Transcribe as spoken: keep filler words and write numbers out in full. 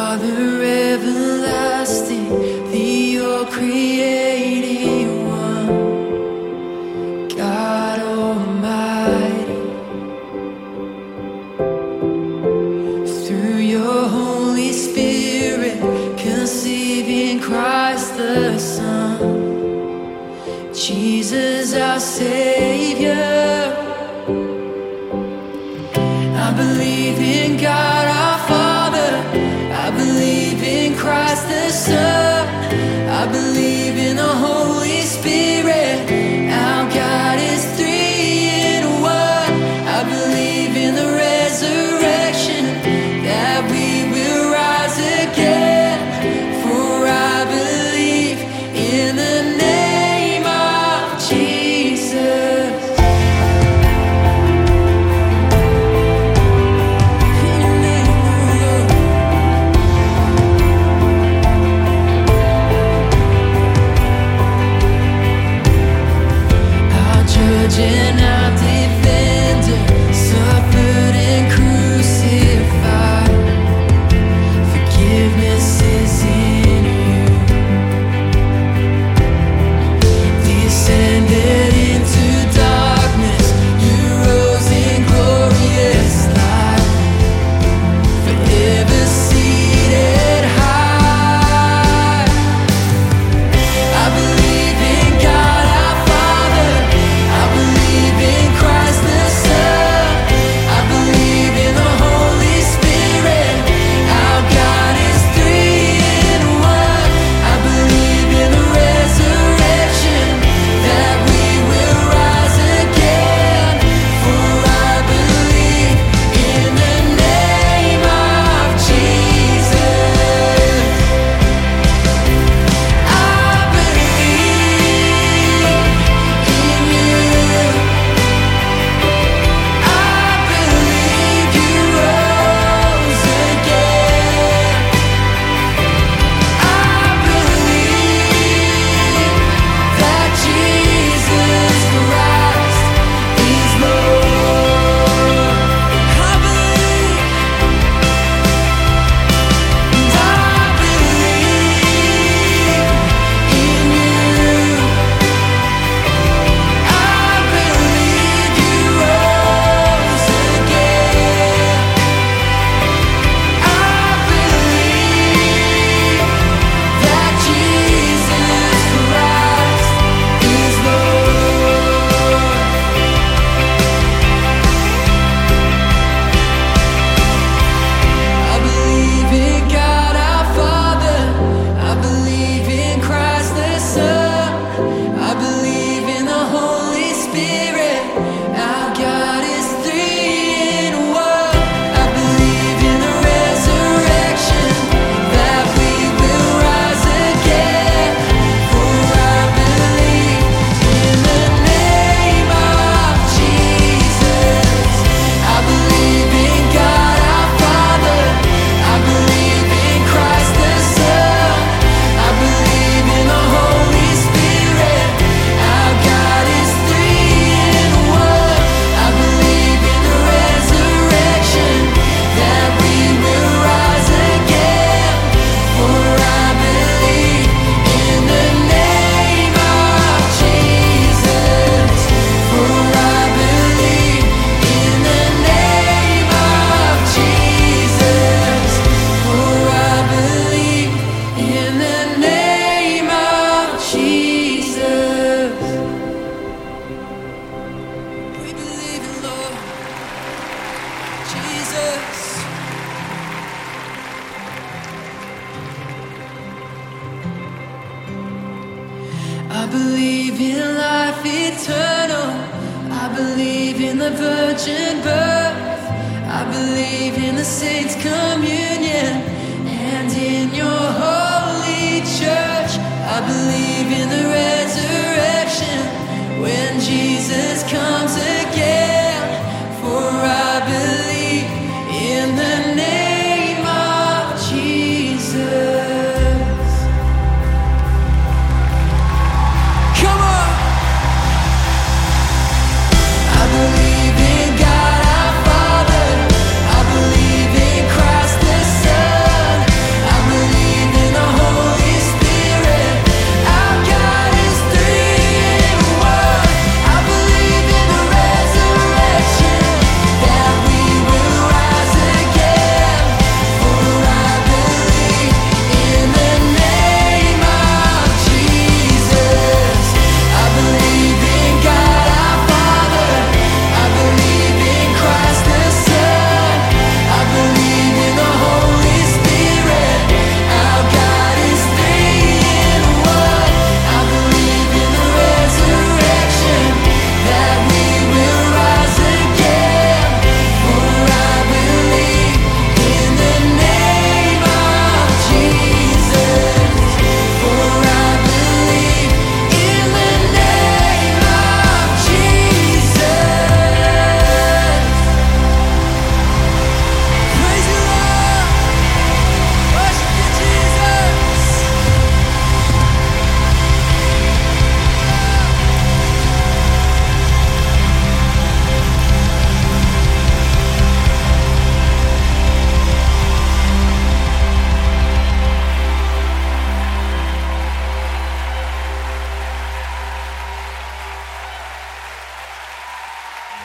Father everlasting, the all-creating one, God Almighty. Through your Holy Spirit, conceiving Christ the Son, Jesus our Savior. I believe in God our Father, I believe in Christ the Son, I believe in the Holy Spirit, our God is three in one. I believe in the resurrection, that we will rise again, for I believe in the name of Jesus. And our defender suffered and crucified. Forgiveness is in you. Descended into darkness, you rose in glorious light, forever seated high. I believe in God our Father, I believe in Christ the Son, I believe in the Holy Spirit, our God is three in one. I believe in the resurrection, that we will rise again, for I believe in the name of Jesus. I believe in you. I believe you rose again. I believe that Jesus Christ is Lord. I believe, and I believe in you. I believe you rose again. I believe that Jesus Christ is Lord. I believe in God our Father, I believe in Christ the Son, I believe in the Holy Spirit, our God is three in one. I believe in the resurrection, that we will rise again, for I believe in the name of Jesus. I believe in God our Father, I believe in Christ the Son, I believe in the Holy Spirit, our God is three in one. I believe in the resurrection, that we will rise again, for I believe in the name of Jesus, for I believe in the name of Jesus, for I believe in the name of Jesus. We believe in Lord Jesus. I believe in life eternal, I believe in the virgin birth, I believe in the saints' communion, and in your holy church. I believe in the